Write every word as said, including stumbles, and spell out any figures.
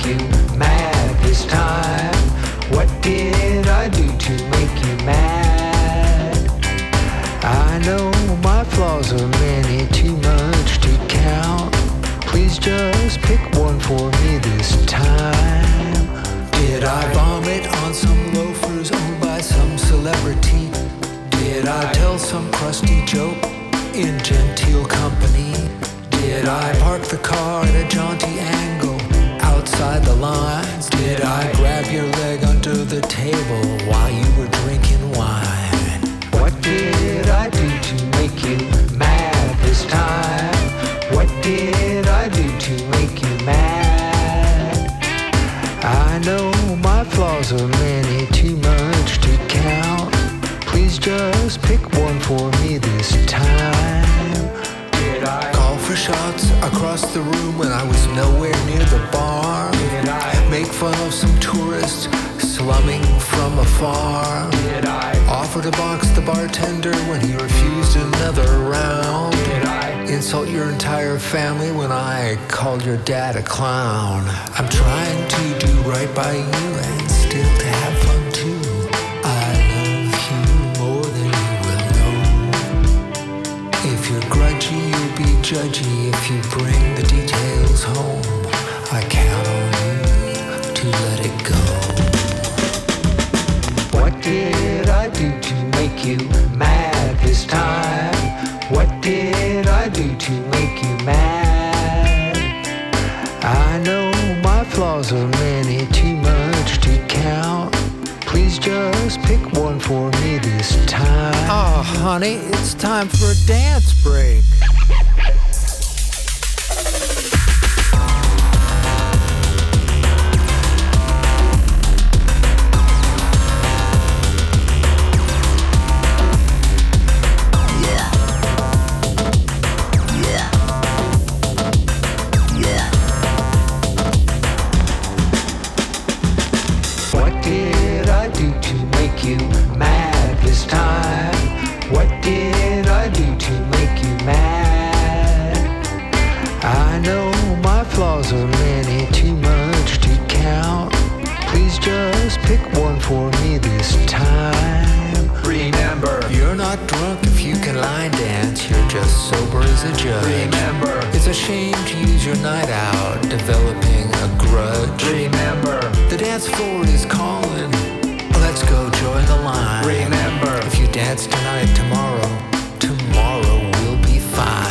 you mad this time? What did I do to make you mad? I know my flaws are many, too much to count. Please just pick one for me this time. Did I vomit on some loafers owned by some celebrity? Did I tell some crusty joke in genteel company? Did I park the car at a jaunty angle outside the lines? Did I grab your leg under the table while you were drinking wine? What did I do to make you mad this time? What did I do to make you mad? I know my flaws are many, too much to count. Please just pick one for me this time. Did I call for shots across the room when I was nowhere near the bar? Did I make fun of some tourists slumming from afar? Did I offer to box the bartender when he refused another round? Did I insult your entire family when I called your dad a clown? I'm trying to do right by you and still to have fun too. I love you more than you will know. If you're grudgy, you'll be judgy if you bring the details home. I count on you to let it go. What did I do to make you mad this time? What did I do to make you mad? I know my flaws are many, too much to count. Please just pick one for me this time. Oh, honey, it's time for a dance break. What did I do to make you mad this time? What did I do to make you mad? I know my flaws are many, too much to count. Please just pick one for me this time. Remember, You're not drunk if you can line dance, you're just sober as a judge. remember, It's a shame to use your night out developing a grudge. remember, The dance floor is calling. Let's go join the line. remember. If you dance tonight, tomorrow, tomorrow will be fine.